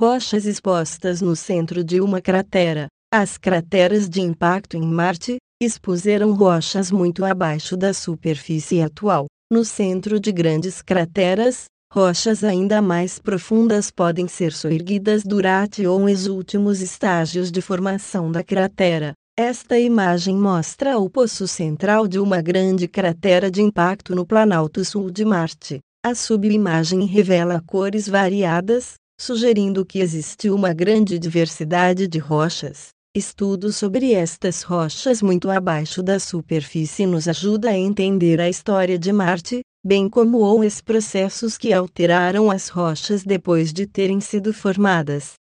Rochas expostas no centro de uma cratera. As crateras de impacto em Marte expuseram rochas muito abaixo da superfície atual. No centro de grandes crateras, rochas ainda mais profundas podem ser soerguidas durante os últimos estágios de formação da cratera. Esta imagem mostra o poço central de uma grande cratera de impacto no Planalto Sul de Marte. A subimagem revela cores variadas, sugerindo que existe uma grande diversidade de rochas. Estudos sobre estas rochas muito abaixo da superfície nos ajuda a entender a história de Marte, bem como os processos que alteraram as rochas depois de terem sido formadas.